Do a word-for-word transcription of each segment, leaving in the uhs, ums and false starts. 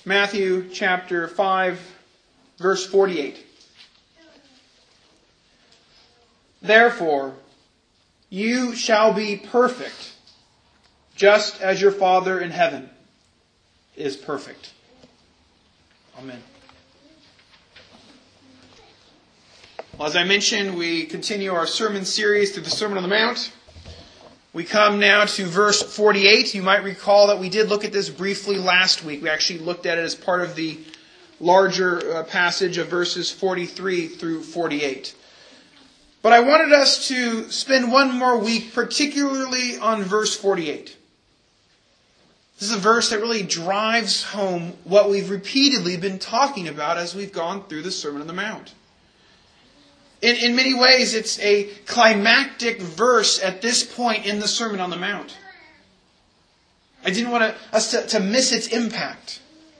Matthew chapter five, verse forty-eight. Therefore, you shall be perfect, just as your Father in heaven is perfect. Amen. Well, as I mentioned, we continue our sermon series through the Sermon on the Mount. We come now to verse forty-eight. You might recall that we did look at this briefly last week. We actually looked at it as part of the larger uh, passage of verses forty-three through forty-eight. But I wanted us to spend one more week particularly on verse forty-eight. This is a verse that really drives home what we've repeatedly been talking about as we've gone through the Sermon on the Mount. In, in many ways, it's a climactic verse at this point in the Sermon on the Mount. I didn't want to, us to, to miss its impact.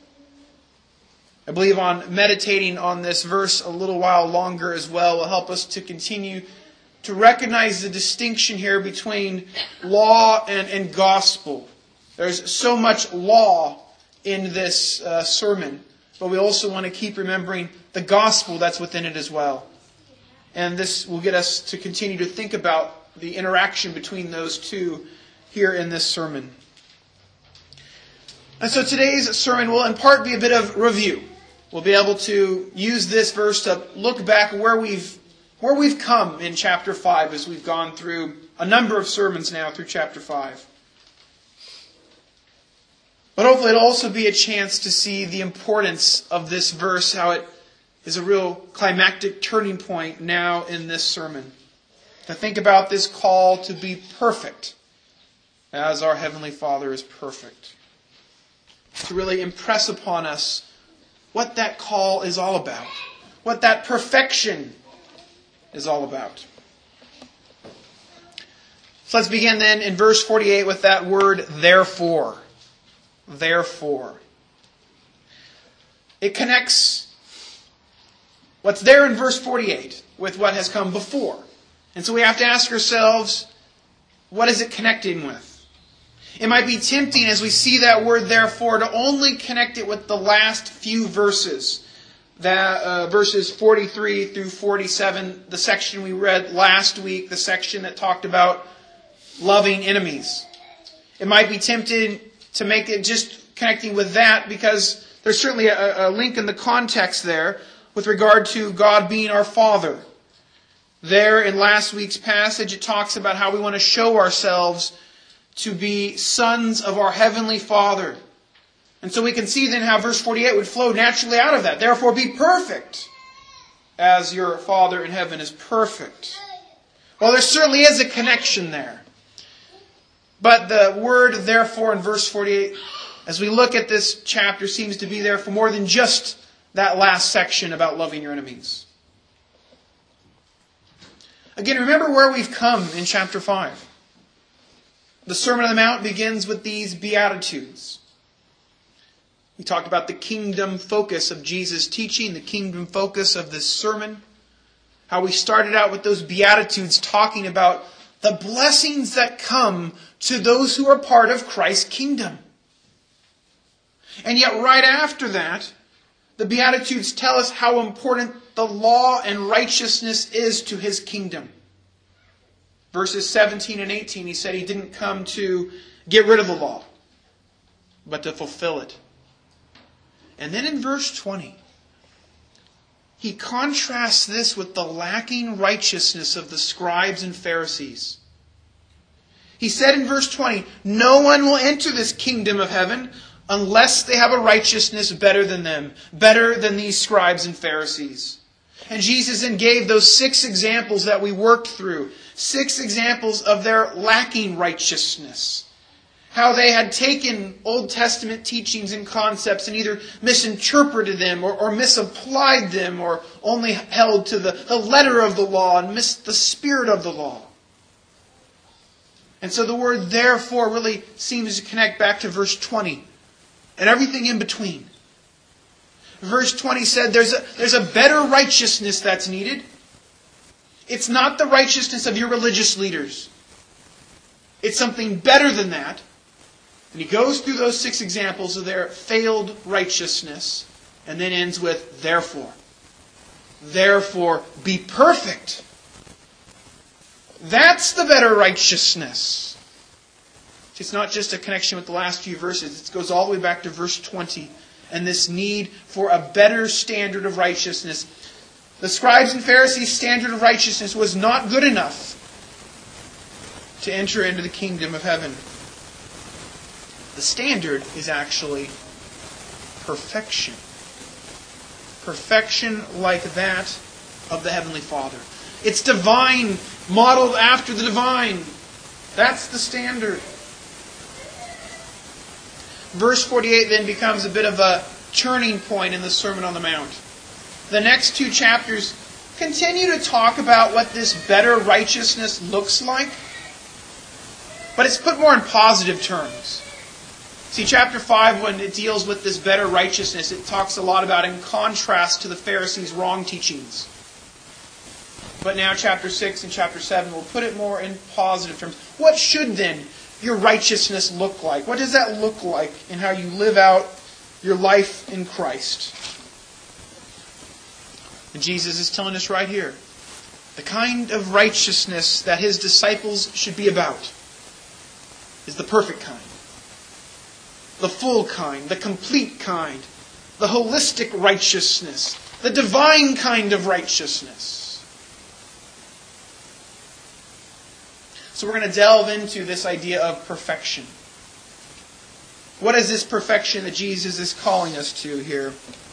I believe on meditating on this verse a little while longer as well will help us to continue to recognize the distinction here between law and, and gospel. There's so much law in this uh, sermon, but we also want to keep remembering the gospel that's within it as well. And this will get us to continue to think about the interaction between those two here in this sermon. And so today's sermon will in part be a bit of review. We'll be able to use this verse to look back where we've where we've come in chapter five as we've gone through a number of sermons now through chapter five. But hopefully it'll also be a chance to see the importance of this verse, how it is a real climactic turning point now in this sermon. To think about this call to be perfect as our Heavenly Father is perfect. To really impress upon us what that call is all about. What that perfection is all about. So let's begin then in verse forty-eight with that word, therefore. Therefore. It connects what's there in verse forty-eight with what has come before. And so we have to ask ourselves, what is it connecting with? It might be tempting as we see that word therefore to only connect it with the last few verses. That uh, verses forty-three through forty-seven, the section we read last week, the section that talked about loving enemies. It might be tempting to make it just connecting with that because there's certainly a, a link in the context there with regard to God being our Father. There in last week's passage, it talks about how we want to show ourselves to be sons of our Heavenly Father. And so we can see then how verse forty-eight would flow naturally out of that. Therefore be perfect, as your Father in heaven is perfect. Well, there certainly is a connection there. But the word therefore in verse forty-eight, as we look at this chapter, seems to be there for more than just that last section about loving your enemies. Again, remember where we've come in chapter five. The Sermon on the Mount begins with these Beatitudes. We talked about the kingdom focus of Jesus' teaching, the kingdom focus of this sermon. How we started out with those Beatitudes talking about the blessings that come to those who are part of Christ's kingdom. And yet right after that, the Beatitudes tell us how important the law and righteousness is to His kingdom. Verses seventeen and eighteen, He said He didn't come to get rid of the law, but to fulfill it. And then in verse twenty, He contrasts this with the lacking righteousness of the scribes and Pharisees. He said in verse twenty, no one will enter this kingdom of heaven unless they have a righteousness better than them, better than these scribes and Pharisees. And Jesus then gave those six examples that we worked through, six examples of their lacking righteousness. How they had taken Old Testament teachings and concepts and either misinterpreted them or, or misapplied them or only held to the, the letter of the law and missed the spirit of the law. And so the word therefore really seems to connect back to verse twenty and everything in between. Verse twenty said there's a, there's a better righteousness that's needed. It's not the righteousness of your religious leaders. It's something better than that. And he goes through those six examples of their failed righteousness and then ends with, therefore. Therefore, be perfect. That's the better righteousness. It's not just a connection with the last few verses. It goes all the way back to verse twenty. And this need for a better standard of righteousness. The scribes and Pharisees' standard of righteousness was not good enough to enter into the kingdom of heaven. The standard is actually perfection. Perfection like that of the Heavenly Father. It's divine, modeled after the divine. That's the standard. Verse forty-eight then becomes a bit of a turning point in the Sermon on the Mount. The next two chapters continue to talk about what this better righteousness looks like, but it's put more in positive terms. See, chapter five, when it deals with this better righteousness, it talks a lot about in contrast to the Pharisees' wrong teachings. But now chapter six and chapter seven will put it more in positive terms. What should then your righteousness look like? What does that look like in how you live out your life in Christ? And Jesus is telling us right here, the kind of righteousness that His disciples should be about is the perfect kind. The full kind, the complete kind, the holistic righteousness, the divine kind of righteousness. So we're going to delve into this idea of perfection. What is this perfection that Jesus is calling us to here?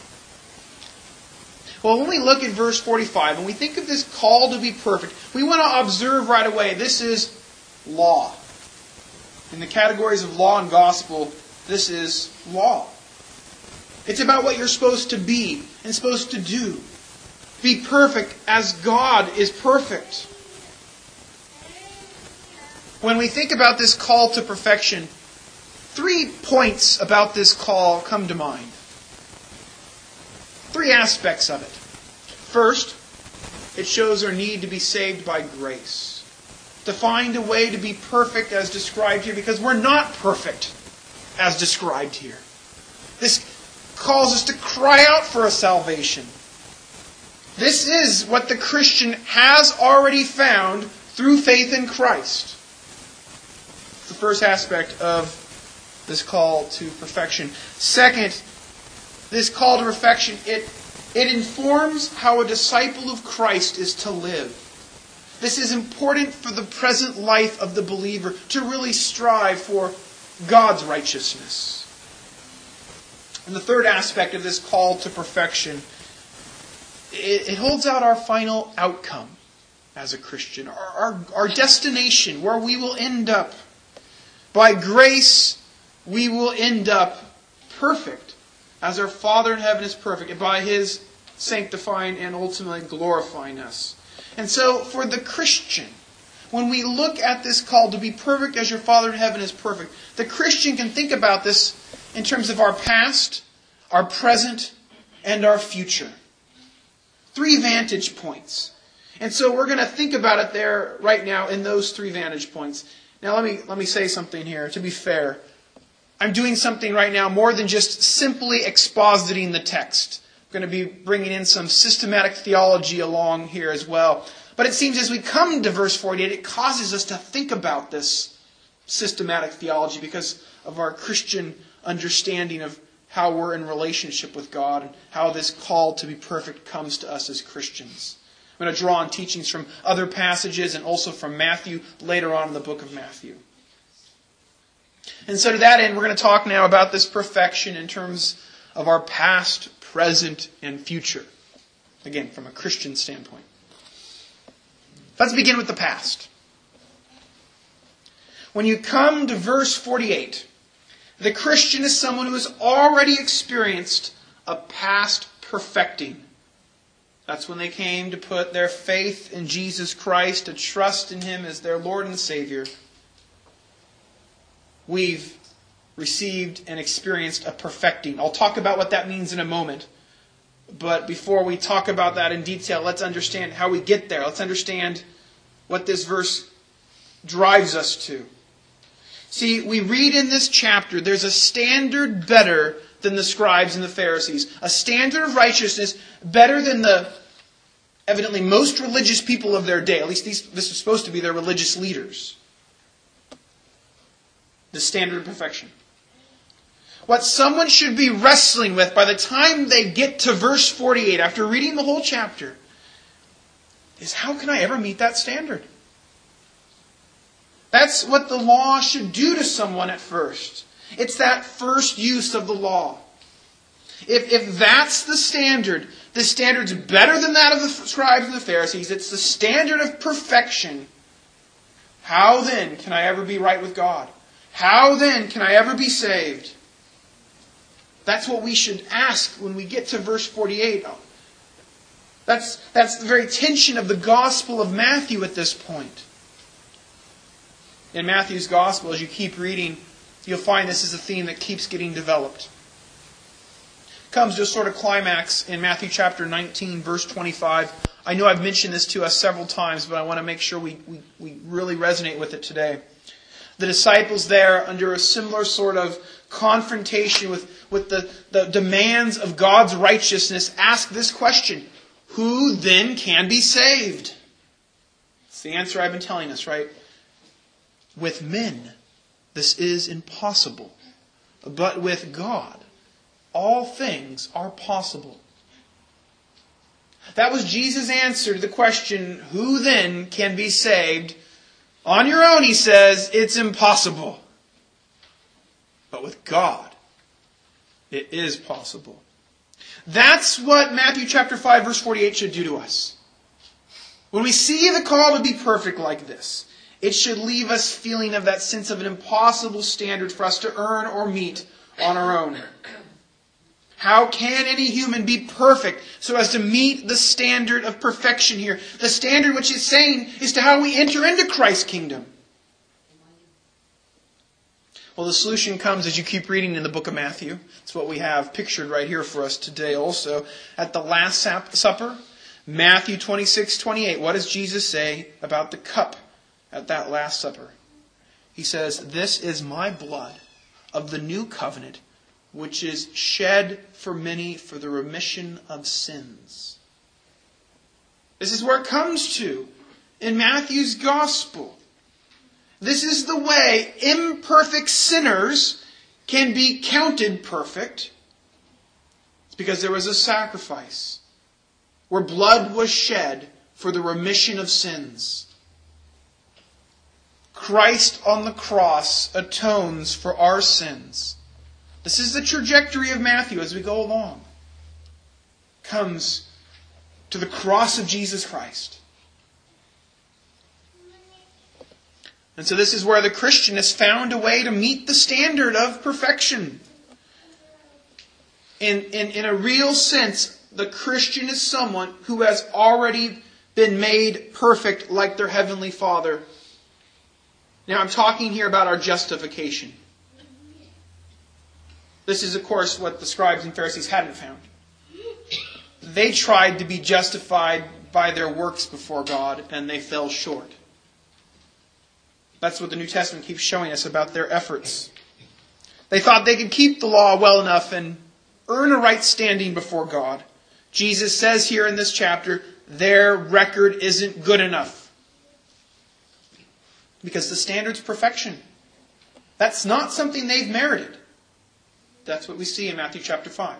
Well, when we look at verse forty-five, and we think of this call to be perfect, we want to observe right away, this is law. In the categories of law and gospel, this is law. It's about what you're supposed to be and supposed to do. Be perfect as God is perfect. When we think about this call to perfection, three points about this call come to mind. Three aspects of it. First, it shows our need to be saved by grace. To find a way to be perfect as described here, because we're not perfect as described here. This calls us to cry out for a salvation. This is what the Christian has already found through faith in Christ. The first aspect of this call to perfection. Second, this call to perfection, it, it informs how a disciple of Christ is to live. This is important for the present life of the believer, to really strive for God's righteousness. And the third aspect of this call to perfection, it, it holds out our final outcome as a Christian, our, our, our destination, where we will end up. By grace, we will end up perfect, as our Father in heaven is perfect, and by His sanctifying and ultimately glorifying us. And so, for the Christian, when we look at this call to be perfect as your Father in heaven is perfect, the Christian can think about this in terms of our past, our present, and our future. Three vantage points. And so we're going to think about it there right now in those three vantage points. Now let me let me say something here. To be fair, I'm doing something right now more than just simply expositing the text. I'm going to be bringing in some systematic theology along here as well. But it seems as we come to verse forty-eight, it causes us to think about this systematic theology because of our Christian understanding of how we're in relationship with God and how this call to be perfect comes to us as Christians. I'm going to draw on teachings from other passages and also from Matthew later on in the book of Matthew. And so to that end, we're going to talk now about this perfection in terms of our past, present, and future. Again, from a Christian standpoint. Let's begin with the past. When you come to verse forty-eight, the Christian is someone who has already experienced a past perfecting. That's when they came to put their faith in Jesus Christ, to trust in Him as their Lord and Savior. We've received and experienced a perfecting. I'll talk about what that means in a moment. But before we talk about that in detail, let's understand how we get there. Let's understand what this verse drives us to. See, we read in this chapter, there's a standard better than the scribes and the Pharisees. A standard of righteousness better than the evidently most religious people of their day. At least these, this is supposed to be their religious leaders. The standard of perfection. What someone should be wrestling with by the time they get to verse forty-eight, after reading the whole chapter, is how can I ever meet that standard? That's what the law should do to someone at first. It's that first use of the law. If, if that's the standard, the standard's better than that of the scribes and the Pharisees, it's the standard of perfection, how then can I ever be right with God? How then can I ever be saved? That's what we should ask when we get to verse forty-eight. That's, that's the very tension of the Gospel of Matthew at this point. In Matthew's Gospel, as you keep reading, you'll find this is a theme that keeps getting developed. It comes to a sort of climax in Matthew chapter nineteen, verse twenty-five. I know I've mentioned this to us several times, but I want to make sure we, we, we really resonate with it today. The disciples there, under a similar sort of confrontation with, with the, the demands of God's righteousness, ask this question: who then can be saved? It's the answer I've been telling us, right? With men, this is impossible. But with God, all things are possible. That was Jesus' answer to the question, who then can be saved? On your own, he says, it's impossible. But with God, it is possible. That's what Matthew chapter five, verse forty-eight should do to us. When we see the call to be perfect like this, it should leave us feeling of that sense of an impossible standard for us to earn or meet on our own. How can any human be perfect so as to meet the standard of perfection here? The standard which is saying is to how we enter into Christ's kingdom. Well, the solution comes as you keep reading in the book of Matthew. It's what we have pictured right here for us today also. At the Last Supper, Matthew twenty-six, twenty-eight, what does Jesus say about the cup at that Last Supper? He says, "This is my blood of the new covenant, which is shed for many for the remission of sins." This is where it comes to in Matthew's Gospel. This is the way imperfect sinners can be counted perfect. It's because there was a sacrifice where blood was shed for the remission of sins. Christ on the cross atones for our sins. This is the trajectory of Matthew as we go along. Comes to the cross of Jesus Christ. And so this is where the Christian has found a way to meet the standard of perfection. In, in, in a real sense, the Christian is someone who has already been made perfect like their Heavenly Father. Now I'm talking here about our justification. This is, of course, what the scribes and Pharisees hadn't found. They tried to be justified by their works before God, and they fell short. That's what the New Testament keeps showing us about their efforts. They thought they could keep the law well enough and earn a right standing before God. Jesus says here in this chapter, their record isn't good enough. Because the standard's perfection. That's not something they've merited. That's what we see in Matthew chapter five.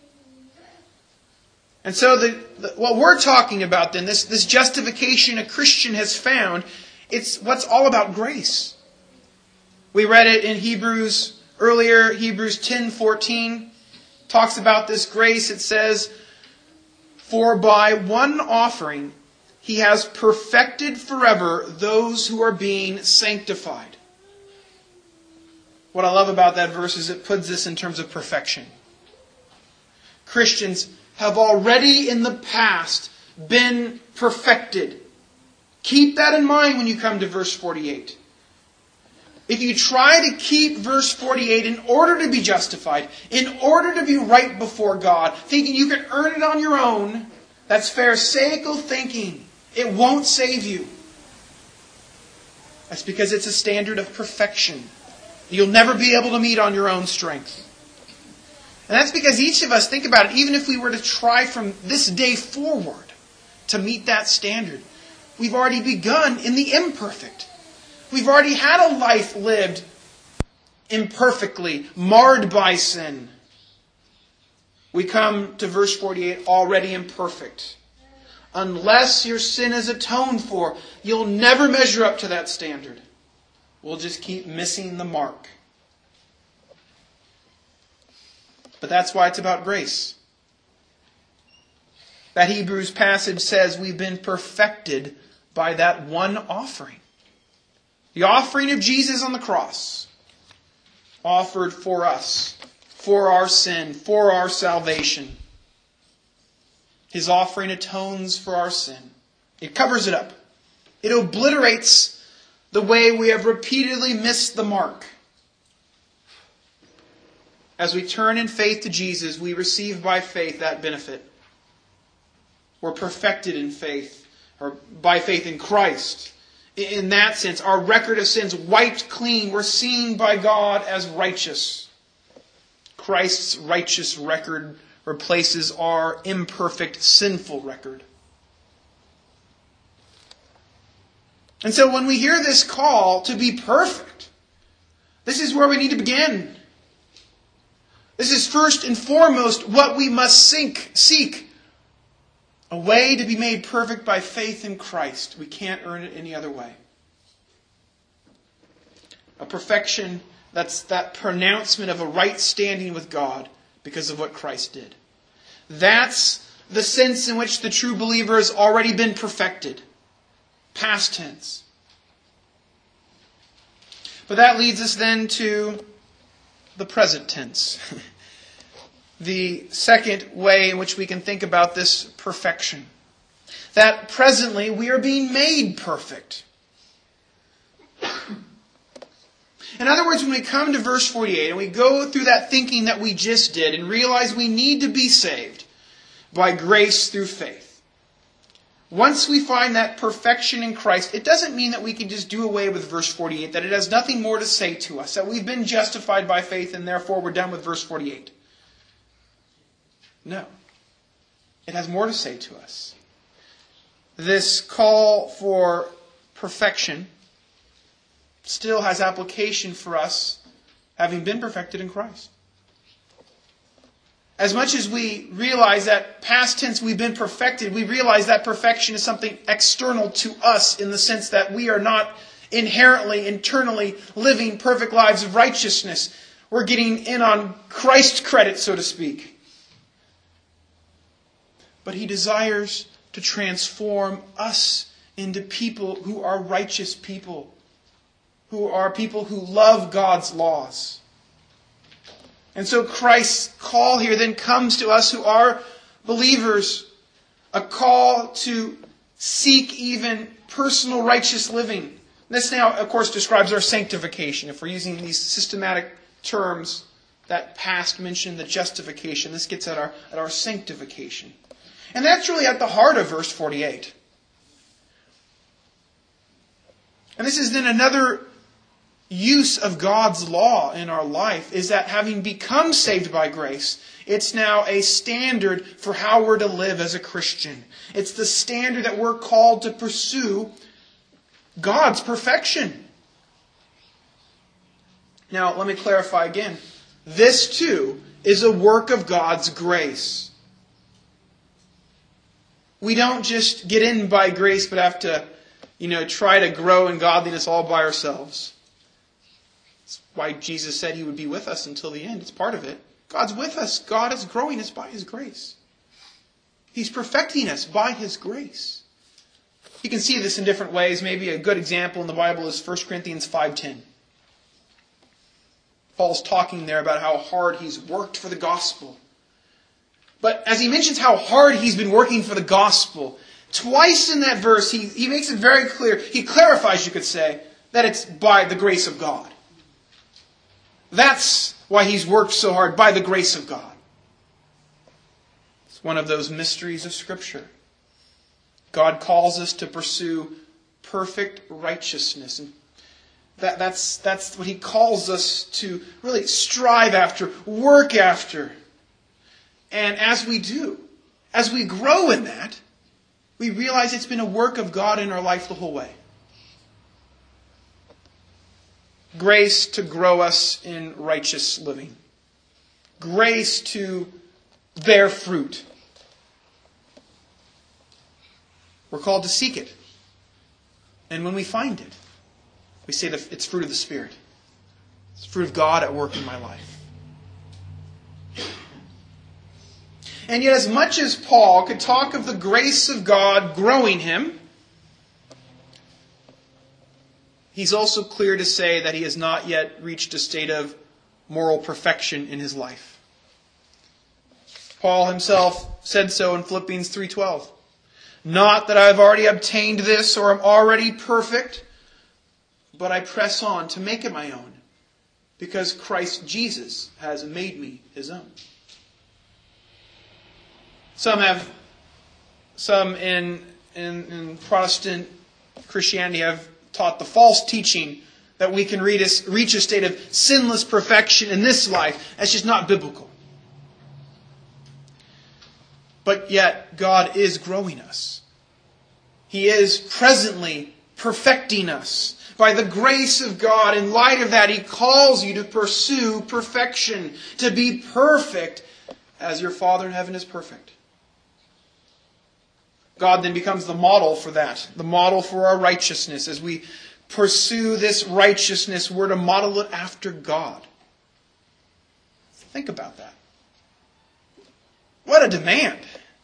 And so the, the, what we're talking about then, this, this justification a Christian has found, it's what's all about grace. We read it in Hebrews earlier, Hebrews ten fourteen talks about this grace. It says, "For by one offering He has perfected forever those who are being sanctified." What I love about that verse is it puts this in terms of perfection. Christians have already in the past been perfected. Keep that in mind when you come to verse forty-eight. If you try to keep verse forty-eight in order to be justified, in order to be right before God, thinking you can earn it on your own, that's pharisaical thinking. It won't save you. That's because it's a standard of perfection. You'll never be able to meet on your own strength. And that's because each of us, think about it, even if we were to try from this day forward to meet that standard, we've already begun in the imperfect. We've already had a life lived imperfectly, marred by sin. We come to verse forty-eight already imperfect. Unless your sin is atoned for, you'll never measure up to that standard. We'll just keep missing the mark. But that's why it's about grace. That Hebrews passage says we've been perfected by that one offering. The offering of Jesus on the cross. Offered for us. For our sin. For our salvation. His offering atones for our sin. It covers it up. It obliterates the way we have repeatedly missed the mark. As we turn in faith to Jesus, we receive by faith that benefit. We're perfected in faith, or by faith in Christ. In that sense, our record of sins wiped clean. We're seen by God as righteous. Christ's righteous record replaces our imperfect, sinful record. And so when we hear this call to be perfect, this is where we need to begin. This is first and foremost what we must seek. seek. A way to be made perfect by faith in Christ. We can't earn it any other way. A perfection that's that pronouncement of a right standing with God because of what Christ did. That's the sense in which the true believer has already been perfected. Past tense. But that leads us then to the present tense. The second way in which we can think about this perfection. That presently we are being made perfect. In other words, when we come to verse forty-eight and we go through that thinking that we just did and realize we need to be saved by grace through faith. Once we find that perfection in Christ, it doesn't mean that we can just do away with verse forty-eight, that it has nothing more to say to us, that we've been justified by faith and therefore we're done with verse forty-eight. No. It has more to say to us. This call for perfection still has application for us having been perfected in Christ. As much as we realize that past tense we've been perfected, we realize that perfection is something external to us in the sense that we are not inherently, internally living perfect lives of righteousness. We're getting in on Christ's credit, so to speak. But He desires to transform us into people who are righteous people, who are people who love God's laws. And so Christ's call here then comes to us who are believers, a call to seek even personal righteous living. This now, of course, describes our sanctification. If we're using these systematic terms, that past mentioned the justification, this gets at our, at our sanctification. And that's really at the heart of verse forty-eight. And this is then another use of God's law in our life, is that having become saved by grace, it's now a standard for how we're to live as a Christian. It's the standard that we're called to pursue God's perfection. Now, let me clarify again. This too is a work of God's grace. We don't just get in by grace but have to, you know, try to grow in godliness all by ourselves. That's why Jesus said He would be with us until the end. It's part of it. God's with us. God is growing us by His grace. He's perfecting us by His grace. You can see this in different ways. Maybe a good example in the Bible is First Corinthians five ten. Paul's talking there about how hard he's worked for the gospel. But as he mentions how hard he's been working for the gospel, twice in that verse he, he makes it very clear, he clarifies, you could say, that it's by the grace of God. That's why he's worked so hard, by the grace of God. It's one of those mysteries of Scripture. God calls us to pursue perfect righteousness. And That, that's, that's what he calls us to really strive after, work after. And as we do, as we grow in that, we realize it's been a work of God in our life the whole way. Grace to grow us in righteous living. Grace to bear fruit. We're called to seek it. And when we find it, we say that it's fruit of the Spirit. It's fruit of God at work in my life. And yet, as much as Paul could talk of the grace of God growing him, he's also clear to say that he has not yet reached a state of moral perfection in his life. Paul himself said so in Philippians three twelve. Not that I have already obtained this or am already perfect, but I press on to make it my own, because Christ Jesus has made me his own. Some have, some in, in, in Protestant Christianity have taught the false teaching that we can reach a, reach a state of sinless perfection in this life. That's just not biblical. But yet, God is growing us. He is presently perfecting us. By the grace of God, in light of that, He calls you to pursue perfection, to be perfect as your Father in heaven is perfect. God then becomes the model for that, the model for our righteousness. As we pursue this righteousness, we're to model it after God. Think about that. What a demand.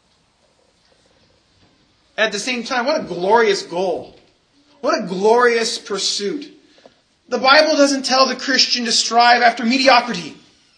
At the same time, what a glorious goal. What a glorious pursuit. The Bible doesn't tell the Christian to strive after mediocrity.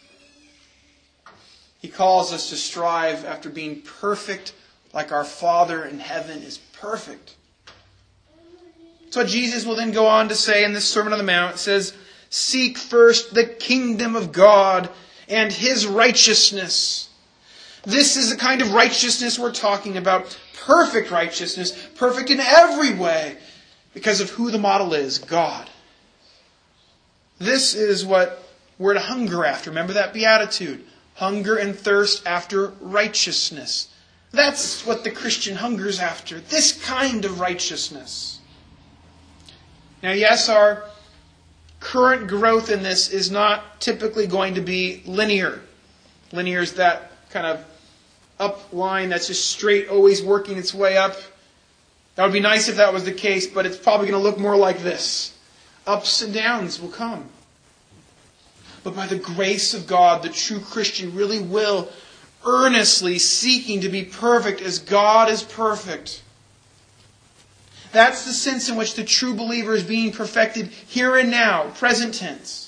He calls us to strive after being perfect like our Father in heaven is perfect. So Jesus will then go on to say in this Sermon on the Mount, it says, seek first the kingdom of God and His righteousness. This is the kind of righteousness we're talking about. Perfect righteousness. Perfect in every way. Because of who the model is, God. This is what we're to hunger after. Remember that beatitude. Hunger and thirst after righteousness. That's what the Christian hungers after. This kind of righteousness. Now, yes, our current growth in this is not typically going to be linear. Linear is that kind of up line that's just straight, always working its way up. That would be nice if that was the case, but it's probably going to look more like this. Ups and downs will come. But by the grace of God, the true Christian really will earnestly seeking to be perfect as God is perfect. That's the sense in which the true believer is being perfected here and now, present tense.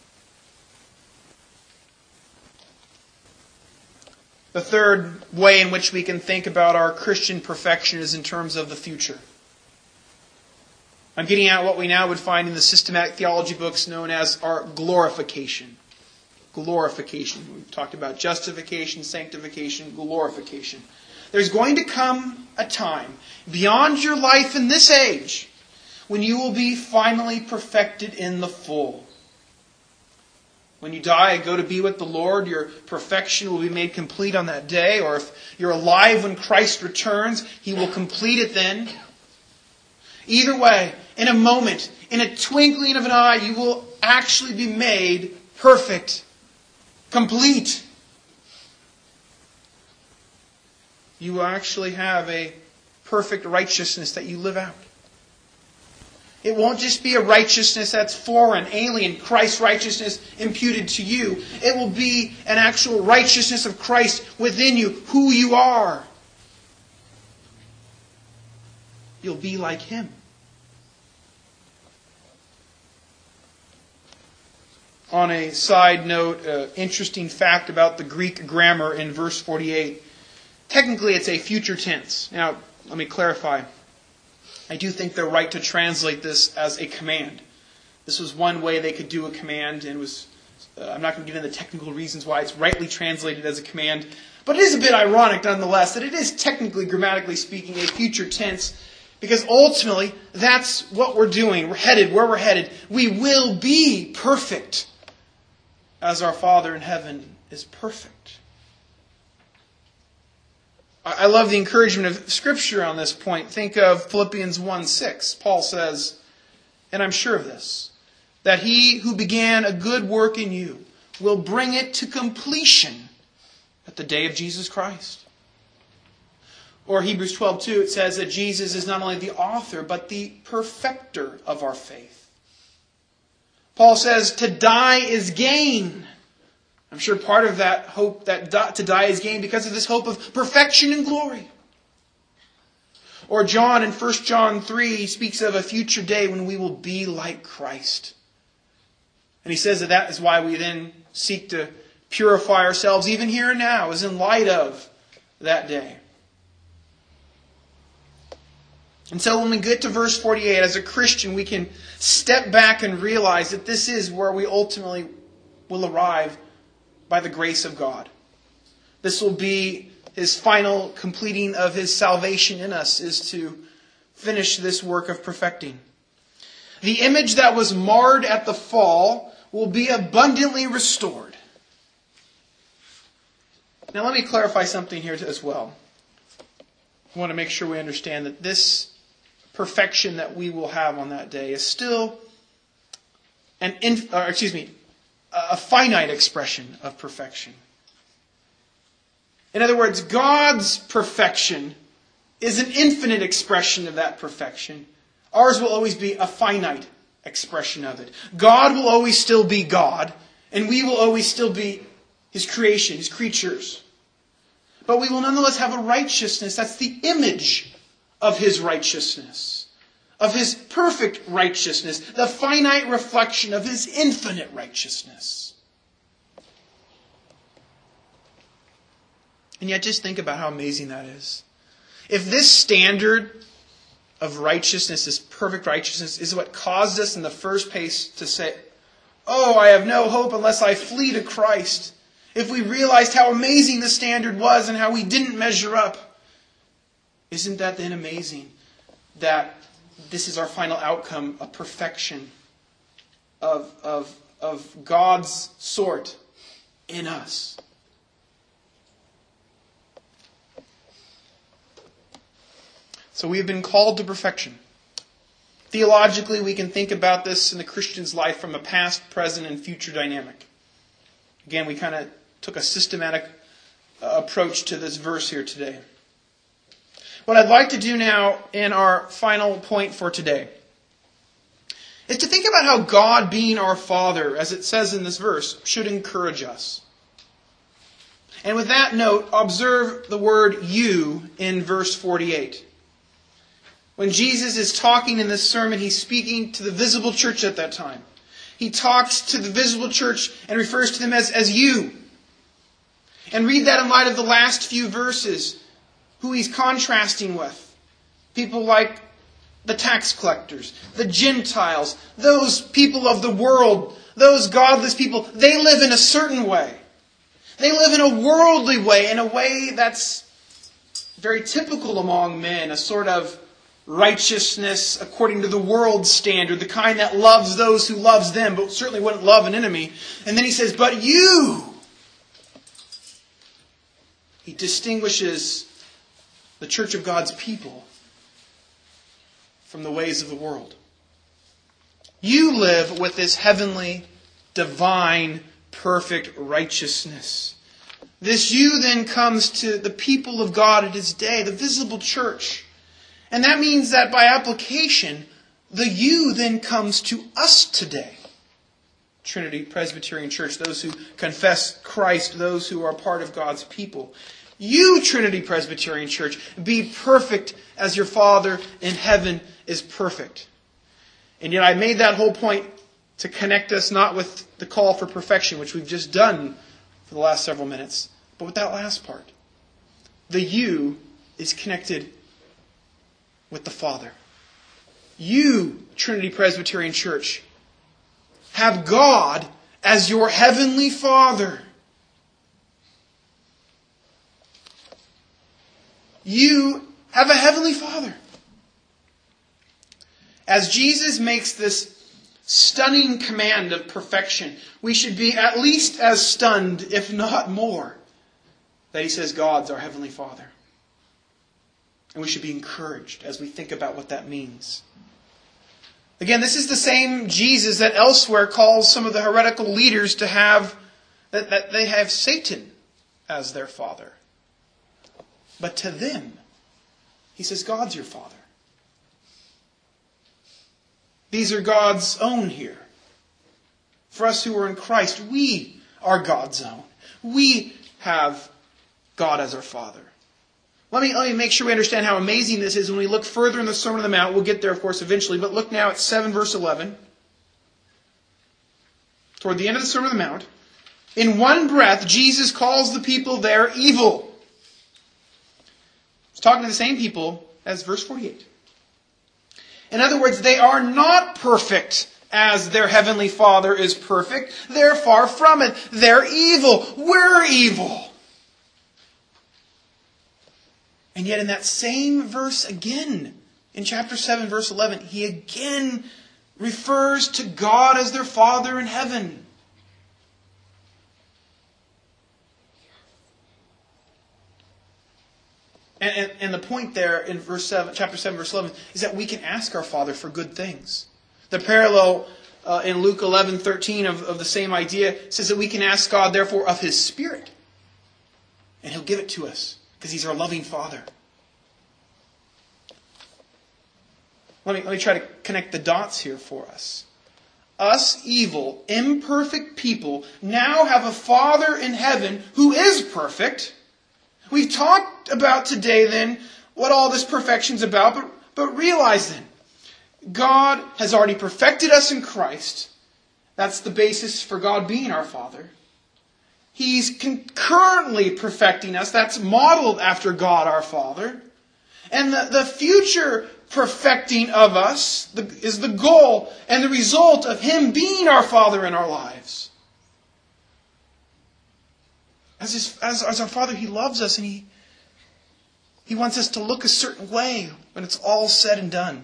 The third way in which we can think about our Christian perfection is in terms of the future. I'm getting at what we now would find in the systematic theology books known as our glorification. Glorification. We've talked about justification, sanctification, glorification. There's going to come a time beyond your life in this age when you will be finally perfected in the full. When you die and go to be with the Lord, your perfection will be made complete on that day. Or if you're alive when Christ returns, He will complete it then. Either way, in a moment, in a twinkling of an eye, you will actually be made perfect, complete. You will actually have a perfect righteousness that you live out. It won't just be a righteousness that's foreign, alien, Christ's righteousness imputed to you. It will be an actual righteousness of Christ within you, who you are. You'll be like Him. On a side note, an interesting fact about the Greek grammar in verse forty-eight. Technically, it's a future tense. Now, let me clarify. I do think they're right to translate this as a command. This was one way they could do a command, and it was. Uh, I'm not going to get into the technical reasons why it's rightly translated as a command, but it is a bit ironic nonetheless that it is technically, grammatically speaking, a future tense, Because ultimately, that's what we're doing. We're headed where we're headed. We will be perfect as our Father in heaven is perfect. I love the encouragement of Scripture on this point. Think of Philippians one six. Paul says, and I'm sure of this, that he who began a good work in you will bring it to completion at the day of Jesus Christ. Or Hebrews twelve two, it says that Jesus is not only the author, but the perfecter of our faith. Paul says to die is gain. I'm sure part of that hope, that to die is gain, because of this hope of perfection and glory. Or John in First John three speaks of a future day when we will be like Christ. And he says that that is why we then seek to purify ourselves even here and now, as in light of that day. And so when we get to verse forty-eight, as a Christian, we can step back and realize that this is where we ultimately will arrive by the grace of God. This will be His final completing of His salvation in us, is to finish this work of perfecting. The image that was marred at the fall will be abundantly restored. Now let me clarify something here as well. I want to make sure we understand that this perfection that we will have on that day is still an inf- or excuse me, a finite expression of perfection. In other words, God's perfection is an infinite expression of that perfection. Ours will always be a finite expression of it. God will always still be God, and we will always still be His creation, His creatures. But we will nonetheless have a righteousness that's the image of His righteousness, of His perfect righteousness, the finite reflection of His infinite righteousness. And yet just think about how amazing that is. If this standard of righteousness, this perfect righteousness, is what caused us in the first place to say, oh, I have no hope unless I flee to Christ. If we realized how amazing the standard was and how we didn't measure up, isn't that then amazing that this is our final outcome, a perfection of, of, of God's sort in us? So we have been called to perfection. Theologically, we can think about this in the Christian's life from a past, present, and future dynamic. Again, we kind of took a systematic uh, approach to this verse here today. What I'd like to do now in our final point for today is to think about how God being our Father, as it says in this verse, should encourage us. And with that note, observe the word you in verse forty-eight. When Jesus is talking in this sermon, He's speaking to the visible church at that time. He talks to the visible church and refers to them as, as you. And read that in light of the last few verses, who He's contrasting with. People like the tax collectors, the Gentiles, those people of the world, those godless people. They live in a certain way. They live in a worldly way, in a way that's very typical among men, a sort of righteousness according to the world's standard, the kind that loves those who loves them, but certainly wouldn't love an enemy. And then He says, but you! He distinguishes the church of God's people from the ways of the world. You live with this heavenly, divine, perfect righteousness. This you then comes to the people of God at His day, the visible church. And that means that by application, the you then comes to us today. Trinity Presbyterian Church, those who confess Christ, those who are part of God's people. You, Trinity Presbyterian Church, be perfect as your Father in heaven is perfect. And yet I made that whole point to connect us not with the call for perfection, which we've just done for the last several minutes, but with that last part. The you is connected with the Father. You, Trinity Presbyterian Church, have God as your heavenly Father. You have a heavenly Father. As Jesus makes this stunning command of perfection, we should be at least as stunned, if not more, that he says God's our Heavenly Father. And we should be encouraged as we think about what that means. Again, this is the same Jesus that elsewhere calls some of the heretical leaders to have, that, that they have Satan as their father. But to them, he says, God's your Father. These are God's own here. For us who are in Christ, we are God's own. We have God as our Father. Let me, let me make sure we understand how amazing this is when we look further in the Sermon on the Mount. We'll get there, of course, eventually. But look now at seven, verse eleven. Toward the end of the Sermon on the Mount, in one breath, Jesus calls the people there evil. He's talking to the same people as verse forty-eight. In other words, they are not perfect as their Heavenly Father is perfect. They're far from it. They're evil. We're evil. And yet in that same verse again, in chapter seven, verse eleven, he again refers to God as their Father in heaven. And, and, and the point there in verse seven, chapter seven, verse eleven, is that we can ask our Father for good things. The parallel uh, in Luke eleven thirteen of, of the same idea says that we can ask God, therefore, of His Spirit. And He'll give it to us, because He's our loving Father. Let me, let me try to connect the dots here for us. Us evil, imperfect people now have a Father in heaven who is perfect. We've talked about today then what all this perfection's about, but, but realize then, God has already perfected us in Christ. That's the basis for God being our Father. He's concurrently perfecting us. That's modeled after God our Father. And the, the future perfecting of us the, is the goal and the result of Him being our Father in our lives. As, his, as, as our Father, He loves us and He, He wants us to look a certain way when it's all said and done.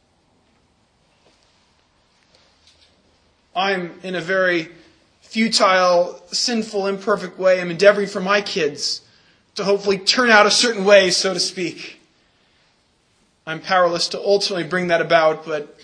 I'm in a very futile, sinful, imperfect way. I'm endeavoring for my kids to hopefully turn out a certain way, so to speak. I'm powerless to ultimately bring that about, but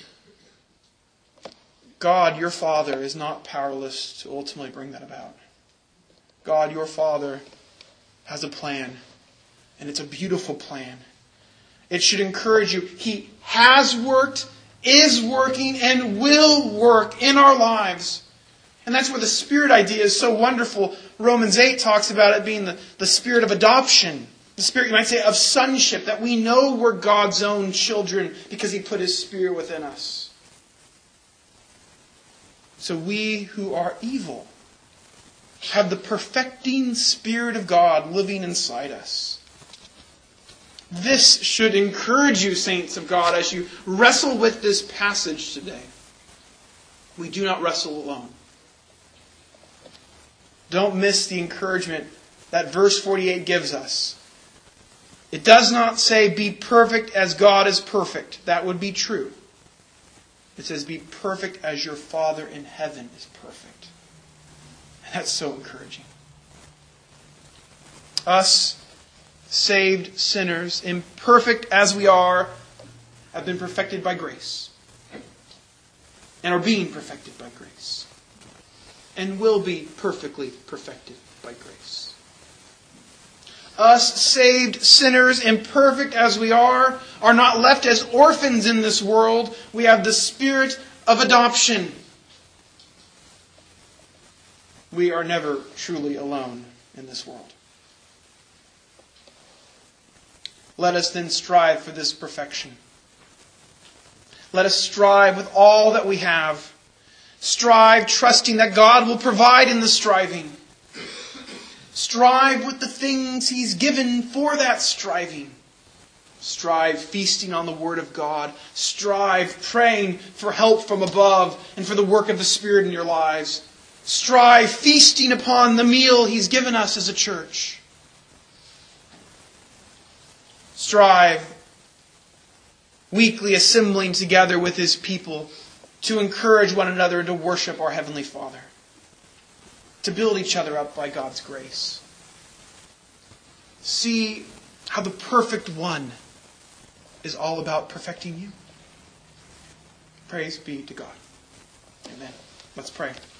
God, your Father, is not powerless to ultimately bring that about. God, your Father, has a plan, and it's a beautiful plan. It should encourage you. He has worked, is working, and will work in our lives. And that's where the Spirit idea is so wonderful. Romans eight talks about it being the, the spirit of adoption. The spirit, you might say, of sonship, that we know we're God's own children because He put His Spirit within us. So we who are evil have the perfecting Spirit of God living inside us. This should encourage you, saints of God, as you wrestle with this passage today. We do not wrestle alone. Don't miss the encouragement that verse forty-eight gives us. It does not say, be perfect as God is perfect. That would be true. It says, be perfect as your Father in heaven is perfect. And that's so encouraging. Us, saved sinners, imperfect as we are, have been perfected by grace. And are being perfected by grace. And will be perfectly perfected by grace. Us saved sinners, imperfect as we are, are not left as orphans in this world. We have the Spirit of adoption. We are never truly alone in this world. Let us then strive for this perfection. Let us strive with all that we have. Strive trusting that God will provide in the striving. Strive with the things He's given for that striving. Strive feasting on the Word of God. Strive praying for help from above and for the work of the Spirit in your lives. Strive feasting upon the meal He's given us as a church. Strive weekly assembling together with His people to encourage one another and to worship our Heavenly Father, to build each other up by God's grace. See how the perfect one is all about perfecting you. Praise be to God. Amen. Let's pray.